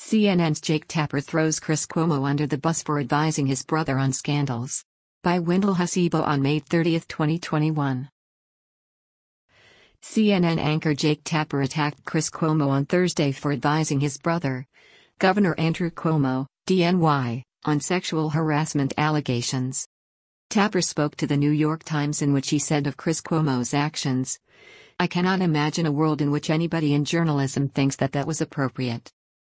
CNN's Jake Tapper throws Chris Cuomo under the bus for advising his brother on scandals. By Wendell Hasebo on May 30, 2021. CNN anchor Jake Tapper attacked Chris Cuomo on Thursday for advising his brother, Governor Andrew Cuomo, DNY, on sexual harassment allegations. Tapper spoke to the New York Times, in which he said of Chris Cuomo's actions, "I cannot imagine a world in which anybody in journalism thinks that was appropriate."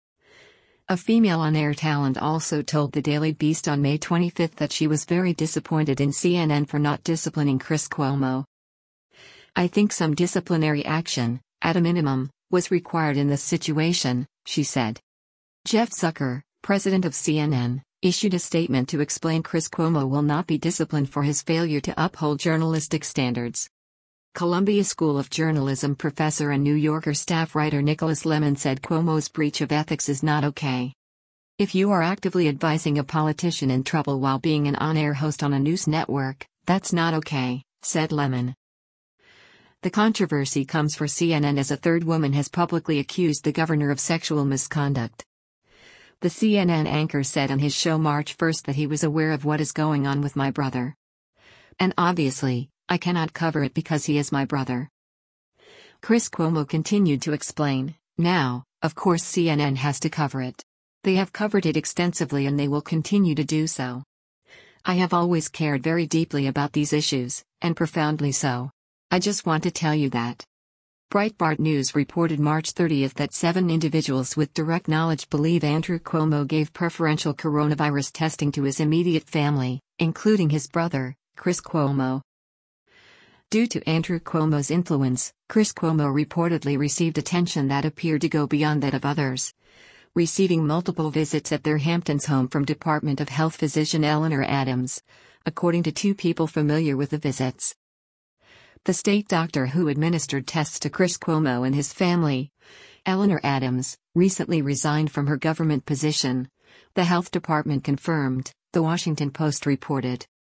A female on-air talent also told the Daily Beast on May 25 that she was very disappointed in CNN for not disciplining Chris Cuomo. "I think some disciplinary action, at a minimum, was required in this situation," she said. Jeff Zucker, president of CNN, issued a statement to explain Chris Cuomo will not be disciplined for his failure to uphold journalistic standards. Columbia School of Journalism professor and New Yorker staff writer Nicholas Lemon said Cuomo's breach of ethics is not okay. "If you are actively advising a politician in trouble while being an on-air host on a news network, that's not okay," said Lemon. The controversy comes for CNN as a third woman has publicly accused the governor of sexual misconduct. The CNN anchor said on his show March 1 that he was aware of what is going on with my brother. "And obviously, I cannot cover it because he is my brother." Chris Cuomo continued to explain, "Now, of course CNN has to cover it. They have covered it extensively and they will continue to do so. I have always cared very deeply about these issues, and profoundly so. I just want to tell you that." Breitbart News reported March 30 that 7 individuals with direct knowledge believe Andrew Cuomo gave preferential coronavirus testing to his immediate family, including his brother, Chris Cuomo. Due to Andrew Cuomo's influence, Chris Cuomo reportedly received attention that appeared to go beyond that of others, receiving multiple visits at their Hamptons home from Department of Health physician Eleanor Adams, according to 2 people familiar with the visits. The state doctor who administered tests to Chris Cuomo and his family, Eleanor Adams, recently resigned from her government position, the health department confirmed, The Washington Post reported.